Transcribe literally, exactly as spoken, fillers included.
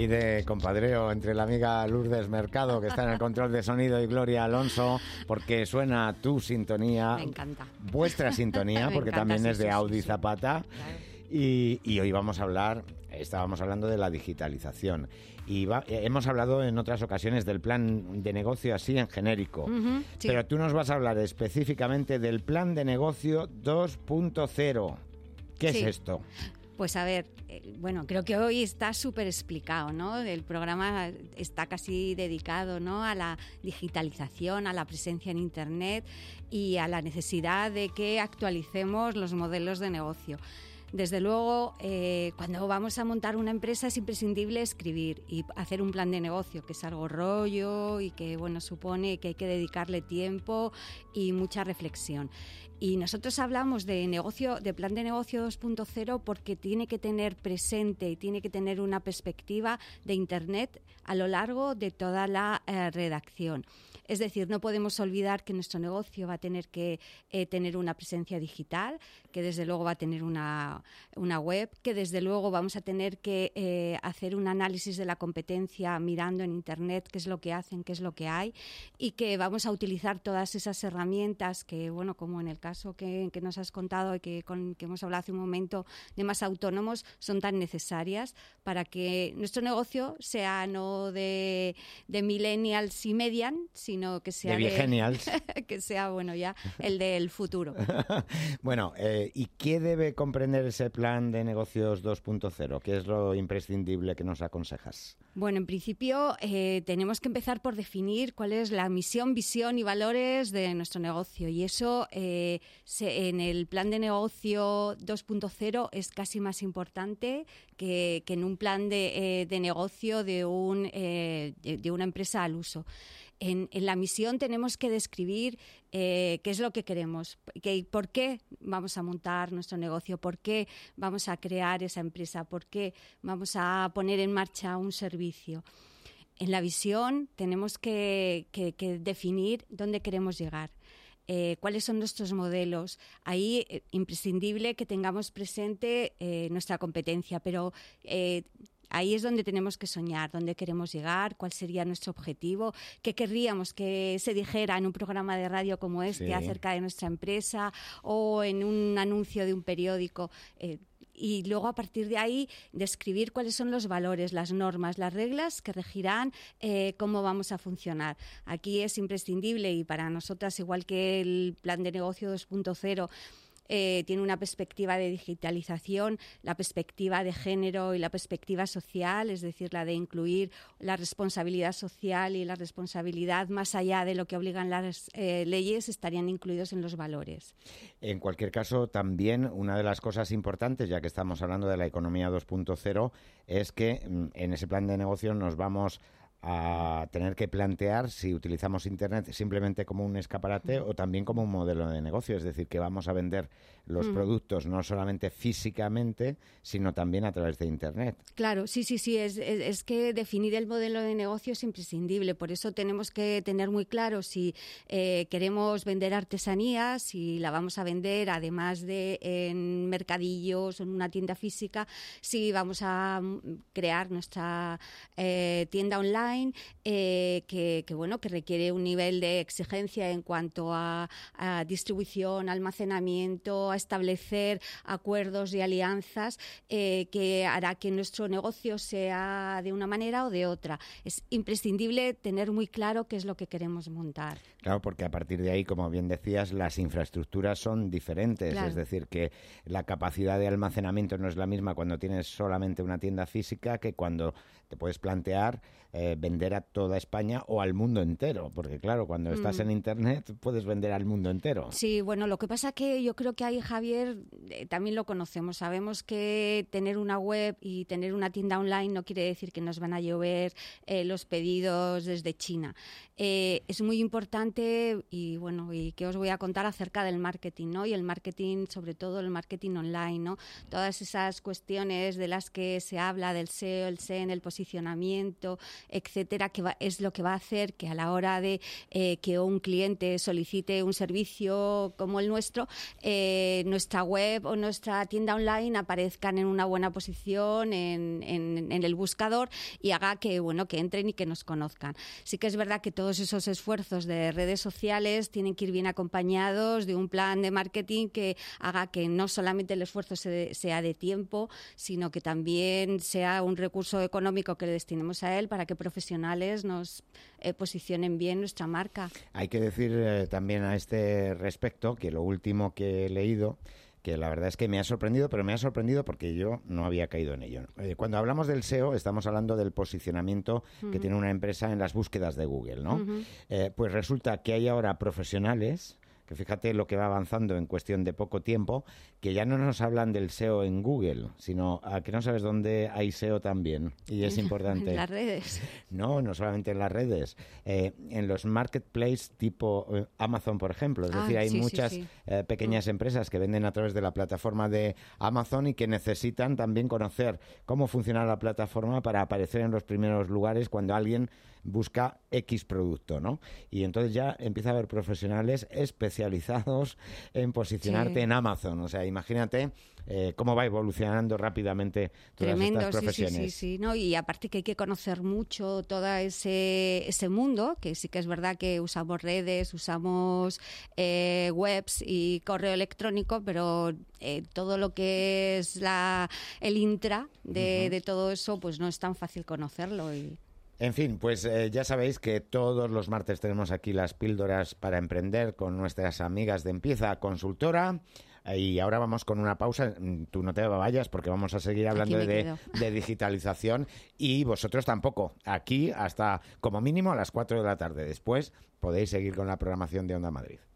y de compadreo entre la amiga Lourdes Mercado, que está en el control de sonido, y Gloria Alonso, porque suena tu sintonía. Me encanta. Vuestra sintonía, porque encanta, también sí, es de sí, Audi sí, sí. Zapata. Claro. Y, y hoy vamos a hablar, estábamos hablando de la digitalización. Y va, hemos hablado en otras ocasiones del plan de negocio así en genérico. Uh-huh, sí. Pero tú nos vas a hablar específicamente del plan de negocio dos punto cero. ¿Qué Sí. es esto? Pues a ver, eh, bueno, creo que hoy está súper explicado, ¿no? El programa está casi dedicado, ¿no?, a la digitalización, a la presencia en Internet y a la necesidad de que actualicemos los modelos de negocio. Desde luego, eh, cuando vamos a montar una empresa es imprescindible escribir y hacer un plan de negocio, que es algo rollo y que, bueno, supone que hay que dedicarle tiempo y mucha reflexión. Y nosotros hablamos de negocio, de plan de negocio dos punto cero porque tiene que tener presente y tiene que tener una perspectiva de Internet a lo largo de toda la eh, redacción. Es decir, no podemos olvidar que nuestro negocio va a tener que eh, tener una presencia digital, que desde luego va a tener una, una web, que desde luego vamos a tener que eh, hacer un análisis de la competencia mirando en Internet qué es lo que hacen, qué es lo que hay, y que vamos a utilizar todas esas herramientas que, bueno, como en el caso que, que nos has contado y que, con, que hemos hablado hace un momento de Más Autónomos, son tan necesarias para que nuestro negocio sea no de, de millennials y median, sino sino que sea de Viegenials. De, que sea, bueno, ya el del futuro. Bueno, eh, ¿y qué debe comprender ese plan de negocios dos punto cero? ¿Qué es lo imprescindible que nos aconsejas? Bueno, en principio eh, tenemos que empezar por definir cuál es la misión, visión y valores de nuestro negocio, y eso eh, se, en el plan de negocio dos punto cero es casi más importante que, que en un plan de, eh, de negocio de, un, eh, de, de una empresa al uso. En, en la misión tenemos que describir eh, qué es lo que queremos, que, por qué vamos a montar nuestro negocio, por qué vamos a crear esa empresa, por qué vamos a poner en marcha un servicio. En la visión tenemos que, que, que definir dónde queremos llegar. Eh, cuáles son nuestros modelos. Ahí eh, imprescindible que tengamos presente eh, nuestra competencia, pero eh, ahí es donde tenemos que soñar, dónde queremos llegar, cuál sería nuestro objetivo, qué querríamos que se dijera en un programa de radio como este, sí, acerca de nuestra empresa, o en un anuncio de un periódico. Eh, y luego, a partir de ahí, describir cuáles son los valores, las normas, las reglas que regirán eh, cómo vamos a funcionar. Aquí es imprescindible, y para nosotras, igual que el plan de negocio dos punto cero, Eh, tiene una perspectiva de digitalización, la perspectiva de género y la perspectiva social, es decir, la de incluir la responsabilidad social y la responsabilidad más allá de lo que obligan las eh, leyes, estarían incluidos en los valores. En cualquier caso, también una de las cosas importantes, ya que estamos hablando de la economía dos punto cero, es que en ese plan de negocio nos vamos a tener que plantear si utilizamos Internet simplemente como un escaparate o también como un modelo de negocio, es decir, que vamos a vender los mm. productos no solamente físicamente, sino también a través de Internet. Claro, sí, sí, sí, es, es, es que definir el modelo de negocio es imprescindible, por eso tenemos que tener muy claro si eh, queremos vender artesanías, si la vamos a vender además de en mercadillos o en una tienda física, si vamos a crear nuestra eh, tienda online, Eh, que, que bueno que requiere un nivel de exigencia en cuanto a, a distribución, almacenamiento, a establecer acuerdos y alianzas eh, que hará que nuestro negocio sea de una manera o de otra. Es imprescindible tener muy claro qué es lo que queremos montar. Claro, porque a partir de ahí, como bien decías, las infraestructuras son diferentes, claro. Es decir, que la capacidad de almacenamiento no es la misma cuando tienes solamente una tienda física que cuando te puedes plantear eh, vender a toda España o al mundo entero, porque claro, cuando estás mm. en Internet puedes vender al mundo entero. Sí, bueno, lo que pasa que yo creo que ahí, Javier, eh, también lo conocemos, sabemos que tener una web y tener una tienda online no quiere decir que nos van a llover eh, los pedidos desde China. Eh, es muy importante y bueno, y que os voy a contar acerca del marketing, ¿no? Y el marketing, sobre todo el marketing online, ¿no? Todas esas cuestiones de las que se habla del S E O, el S E O, el posicionamiento, etcétera, que va, es lo que va a hacer que a la hora de eh, que un cliente solicite un servicio como el nuestro, eh, nuestra web o nuestra tienda online aparezcan en una buena posición en, en, en el buscador y haga que, bueno, que entren y que nos conozcan. Sí que es verdad que todos esos esfuerzos de redes sociales tienen que ir bien acompañados de un plan de marketing que haga que no solamente el esfuerzo se, sea de tiempo, sino que también sea un recurso económico que le destinemos a él para que profesionales nos eh, posicionen bien nuestra marca. Hay que decir eh, también a este respecto que lo último que he leído, que la verdad es que me ha sorprendido, pero me ha sorprendido porque yo no había caído en ello. Eh, cuando hablamos del S E O, estamos hablando del posicionamiento uh-huh. que tiene una empresa en las búsquedas de Google, ¿no? Uh-huh. Eh, pues resulta que hay ahora profesionales, que fíjate lo que va avanzando en cuestión de poco tiempo, que ya no nos hablan del S E O en Google, sino a que no sabes dónde hay S E O también, y es importante. En las redes. No, no solamente en las redes, eh, en los marketplaces tipo eh, Amazon, por ejemplo. Es ah, decir, hay sí, muchas sí, sí. Eh, pequeñas mm. empresas que venden a través de la plataforma de Amazon y que necesitan también conocer cómo funciona la plataforma para aparecer en los primeros lugares cuando alguien busca X producto, ¿no? Y entonces ya empieza a haber profesionales especializados en posicionarte sí. en Amazon. O sea, imagínate eh, cómo va evolucionando rápidamente todas Tremendo, estas profesiones. Sí, sí, sí, sí, ¿no? Y aparte que hay que conocer mucho todo ese, ese mundo, que sí que es verdad que usamos redes, usamos eh, webs y correo electrónico, pero eh, todo lo que es la el intra de, uh-huh. de todo eso, pues no es tan fácil conocerlo y... En fin, pues eh, ya sabéis que todos los martes tenemos aquí las píldoras para emprender con nuestras amigas de Empieza Consultora. Y ahora vamos con una pausa. Tú no te vayas porque vamos a seguir hablando de, de digitalización y vosotros tampoco. Aquí hasta como mínimo a las cuatro de la tarde. Después podéis seguir con la programación de Onda Madrid.